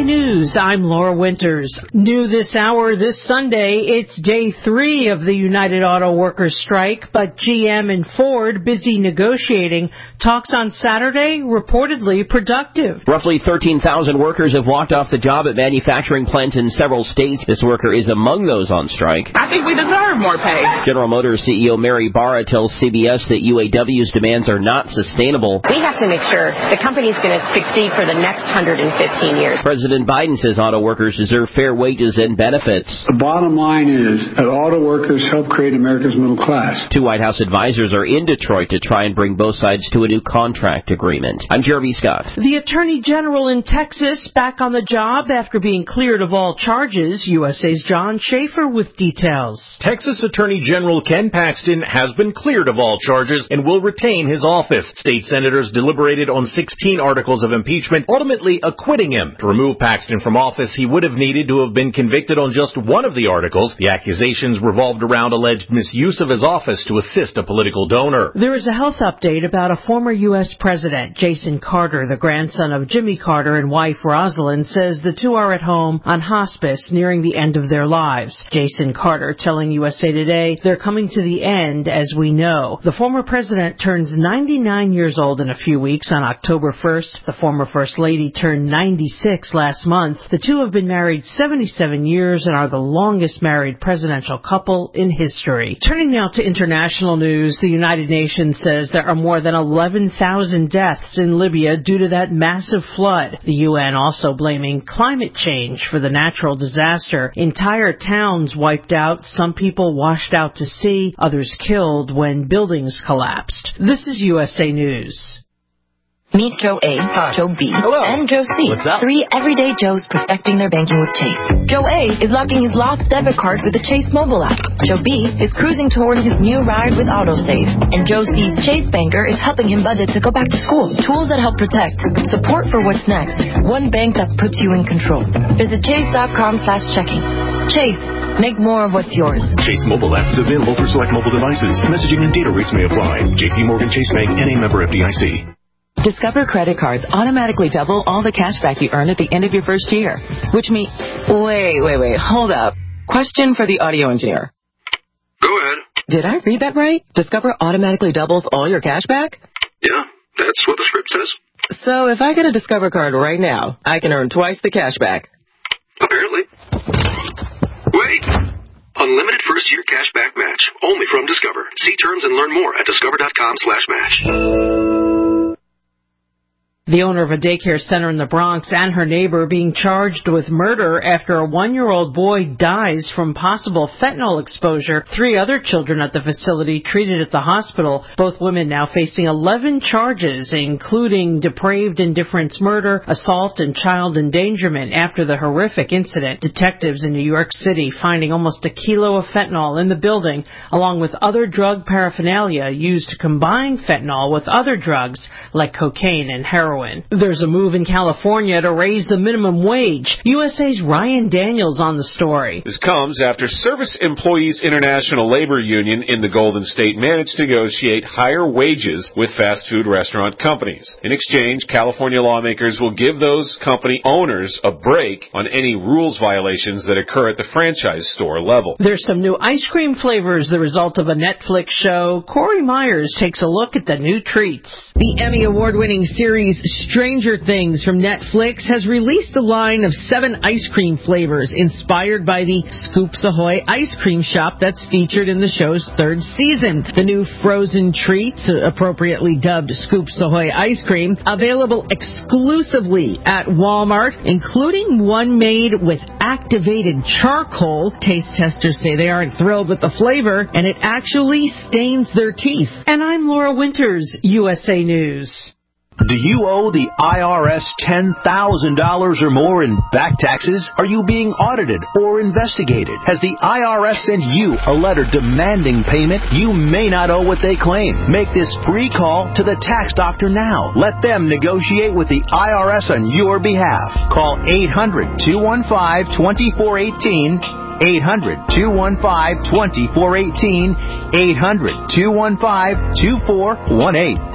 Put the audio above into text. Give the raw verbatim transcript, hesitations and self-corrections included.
News, I'm Laura Winters. New this hour, this Sunday, it's day three of the United Auto Workers strike, but G M and Ford busy negotiating. Talks on Saturday, reportedly productive. Roughly thirteen thousand workers have walked off the job at manufacturing plants in several states. This worker is among those on strike. I think we deserve more pay. General Motors C E O Mary Barra tells C B S that U A W's demands are not sustainable. We have to make sure the company's going to succeed for the next one hundred fifteen years. President Biden says auto workers deserve fair wages and benefits. The bottom line is that auto workers help create America's middle class. Two White House advisors are in Detroit to try and bring both sides to a new contract agreement. I'm Jeremy Scott. The Attorney General in Texas back on the job after being cleared of all charges. U S A's John Schaefer with details. Texas Attorney General Ken Paxton has been cleared of all charges and will retain his office. State senators deliberated on sixteen articles of impeachment, ultimately acquitting him. To remove Paxton from office, he would have needed to have been convicted on just one of the articles. The accusations revolved around alleged misuse of his office to assist a political donor. There is a health update about a former U S president. Jason Carter, the grandson of Jimmy Carter and wife Rosalind, says the two are at home on hospice nearing the end of their lives. Jason Carter telling U S A Today they're coming to the end as we know. The former president turns ninety-nine years old in a few weeks on October first. The former First Lady turned ninety-six last month. The two have been married seventy-seven years and are the longest married presidential couple in history. Turning now to international news, the United Nations says there are more than eleven thousand deaths in Libya due to that massive flood. The U N also blaming climate change for the natural disaster. Entire towns wiped out, some people washed out to sea, others killed when buildings collapsed. This is U S A News. Meet Joe A, Hi. Joe B, Hello. and Joe C. What's up? Three everyday Joes perfecting their banking with Chase. Joe A is locking his lost debit card with the Chase mobile app. Joe B is cruising toward his new ride with AutoSave. And Joe C's Chase banker is helping him budget to go back to school. Tools that help protect. Support for what's next. One bank that puts you in control. Visit chase.com slash checking. Chase. Make more of what's yours. Chase mobile app is available for select mobile devices. Messaging and data rates may apply. J P Morgan Chase Bank and a member F D I C. Discover credit cards automatically double all the cash back you earn at the end of your first year. Which means... Wait, wait, wait, hold up. Question for the audio engineer. Go ahead. Did I read that right? Discover automatically doubles all your cash back? Yeah, that's what the script says. So if I get a Discover card right now, I can earn twice the cash back. Apparently. Wait! Unlimited first-year cash back match. Only from Discover. See terms and learn more at discover.com slash match. The owner of a daycare center in the Bronx and her neighbor being charged with murder after a one-year-old boy dies from possible fentanyl exposure. Three other children at the facility treated at the hospital. Both women now facing eleven charges, including depraved indifference murder, assault, and child endangerment after the horrific incident. Detectives in New York City finding almost a kilo of fentanyl in the building, along with other drug paraphernalia used to combine fentanyl with other drugs like cocaine and heroin. There's a move in California to raise the minimum wage. U S A's Ryan Daniels on the story. This comes after Service Employees International Labor Union in the Golden State managed to negotiate higher wages with fast food restaurant companies. In exchange, California lawmakers will give those company owners a break on any rules violations that occur at the franchise store level. There's some new ice cream flavors, the result of a Netflix show. Corey Myers takes a look at the new treats. The Emmy Award-winning series Stranger Things from Netflix has released a line of seven ice cream flavors inspired by the Scoops Ahoy ice cream shop that's featured in the show's third season. The new frozen treats, appropriately dubbed Scoops Ahoy ice cream, available exclusively at Walmart, including one made with activated charcoal. Taste testers say they aren't thrilled with the flavor, and it actually stains their teeth. And I'm Laura Winters, U S A News. Do you owe the I R S ten thousand dollars or more in back taxes? Are you being audited or investigated? Has the I R S sent you a letter demanding payment? You may not owe what they claim. Make this free call to the tax doctor now. Let them negotiate with the I R S on your behalf. Call eight hundred, two one five, two four one eight, eight hundred, two one five, two four one eight, eight hundred, two one five, two four one eight.